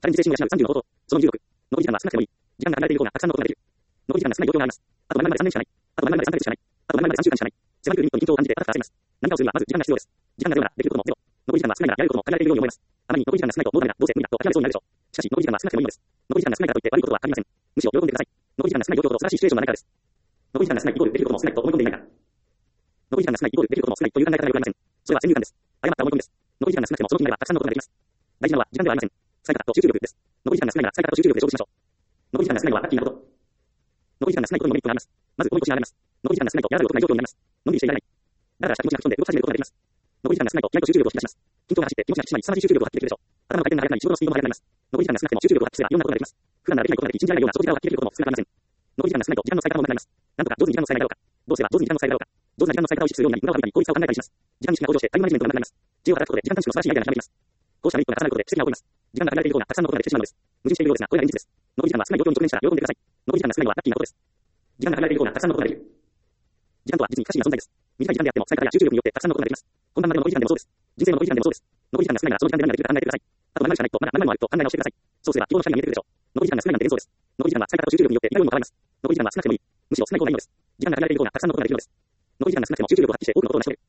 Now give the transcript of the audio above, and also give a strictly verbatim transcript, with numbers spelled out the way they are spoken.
チャレンジ精神を養うさんじゅうの方法。そのにじゅうろく。残り時間は少なくてもいい。時間が限られているようなたくさんのことができる。残り時間が少ない状況があります。あと〇〇までさんねんしかない。あと〇〇までさんかげつしかない。あと〇〇までさんしゅうかんしかない。迫り来るリミットに緊張を感じて高く焦ります。何かをするにはまず時間が必要です。時間がゼロならできることもゼロ。残り時間が少ないならやることも限られているように思います。あまりに残り時間が少ないともうダメだ、どうせ無理だと諦めそうになるでしょう。しかし残り時間が少なくてもいいのです。残り時間が少ないからといって悪いことはありません。むしろ喜んでください。残り時間が少ない状況と素晴らしいシチュエーションがないからです。残り時間が少ないイコールできることも少ないと思い込んでいないから。残り時間が少ないイコールできることも少ないという考え方ではありません。それは先入観です。誤った思い込みです。残り時間が少なくてもその気になればたくさんのことができます。大事なのは時間ではありません。使い方と集中力です。残り時間が少ないなら使い方と集中力で勝負しましょう。残り時間が少ないのはラッキーなこと。残り時間が少ないことにもメリットがあります。まず重い腰が上がります。残り時間が少ないとやらざるを得ない状況になります。のんびりしていられない。だらだらした気持ちが吹っ飛んで動き始めることができます。残り時間が少ないと気合と集中力を引き出します。緊張が走って気持ちが引き締まり、凄まじい集中力を発揮できるでしょう。頭の回転が速くなり仕事のスピードも速くなります。残り時間が少なくても集中力を発揮すればいろんなことができます。普段ならできないことができ、信じられないような長時間を発揮できることも少なくありません。残り時間が少ないと時間の使い方も学びます。なんとか上手に時間の使い方をか。どうすれば上手に時間の使い方をか。上手な時間の使い方を意識するようになり、裏をかみに効率化を考えたりします。時間に意識が向上してタイムマネジメントが学びます。知恵を働くことで時間短縮の素晴らしいアイデアがひらめきます。こうしたメリットが重なることで奇跡が起こります。時間が限られているようなたくさんのことができてしまうのです。矛盾しているようですが、これが現実です。残り時間は少ない状況に直面したら喜んでください。残り時間が少ないのはラッキーなことです。時間が限られているようなたくさんのことができる。時間とは実に可視な存在です。短い時間であっても使い方や集中力によってたくさんのことができます。こんなまでの残り時間でもそうです。人生の残り時間でもそうです。残り時間が少ないならその時間で何ができるか考えてください。あと何々しかないとまだ何々もあると考え直してください。そうすれば希望の光が見えてくるでしょう。残り時間が少ないなんて幻想です。残り時間は使い方と集中力によっていかようにも変わります。残り時間は少なくてもいい。むしろ少ない方がいいのです。時間が限られているようなたくさんのことができるのです。残り時間が少なくても集中力を発揮して多くのことを成し遂げる。